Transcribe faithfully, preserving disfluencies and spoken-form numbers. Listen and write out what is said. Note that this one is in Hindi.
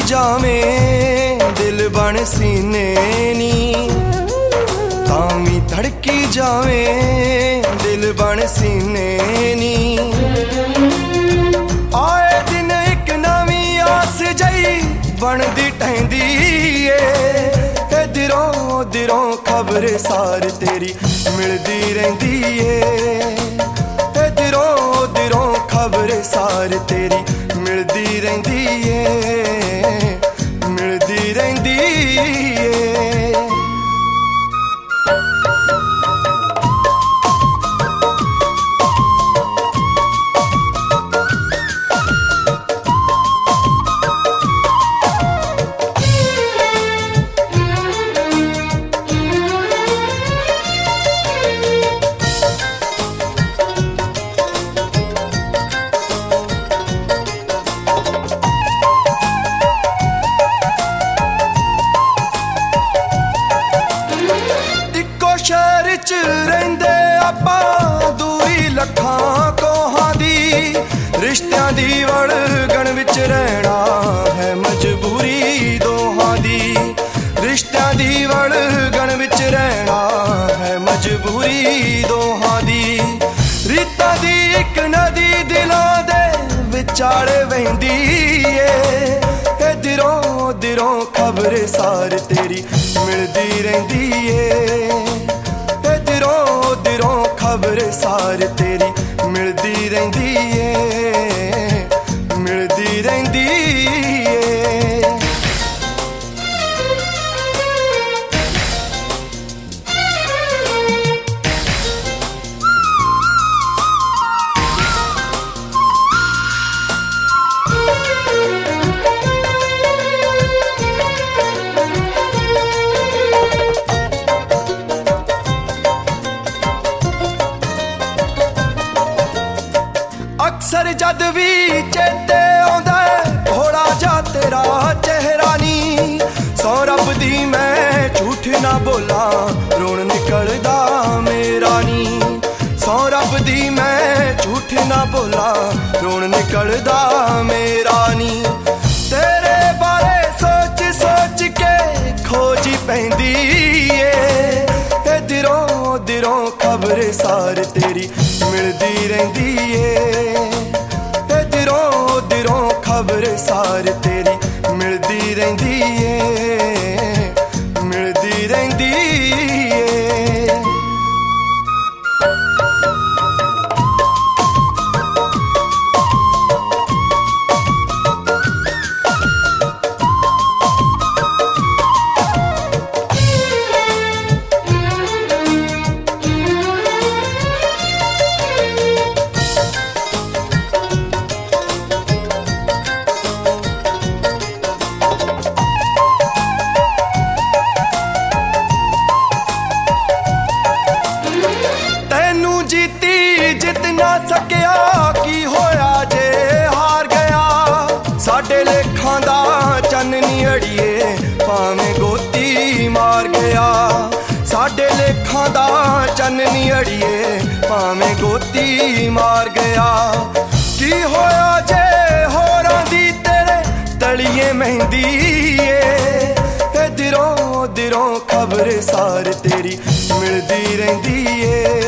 जावें दिल बन सीने नी, तामी धड़की जावें दिल बन सीने नी। आए दिन एक नवी आस जई बनदी टहंदी ए, दिरों दिरों खबर सार तेरी मिलदी रहिंदी ए, दिरों दिरों खबर सार तेरी मिलदी रहिंदी ए, मिलदी रहिंदी ए। रहिंदे आपां दूरी लखां कोहां दी, रिश्तियां दी वड़गण विच रहना है मजबूरी दोहां दी, रिश्तियां दी वड़गण विच रहना है मजबूरी दोहां दी। रीतां दी इक नदी दिलों दे विचाले वहिंदी ए, दिरों दिरों खबर सार तेरी मिलदी रहिंदी ए, दिरों दिरों खबर सार तेरी मिलदी रहिंदी ए, मिलदी रहिंदी ए। अक्सर जद भी चेते आंदा भोला जा तेरा चेहरा नी, सौ रब दी मैं झूठ ना बोला रोन निकलदा मेरा नी, सौ रब दी मैं झूठ ना बोला रोन निकलदा मेरा नी। तेरे बारे सोच सोच के खोज पैंदी ए, दिरों दिरों खबर सार तेरी मिलदी रहिंदी ए, दिरों दिरों खबर सार तेरी मिलदी रहिंदी ए, मिलदी रहिंदी ए। सकिया की होया जे हार गया, साडे लेखां दा चन्नी अड़िए भावें गोती मार गया, साडे लेखां दा चन्नी अड़िए भावें गोती मार गया। की होया जे होरां दी तेरे तलिए मेहंदी ए, दिरों दिरों खबर सार तेरी मिलदी रहिंदी ए,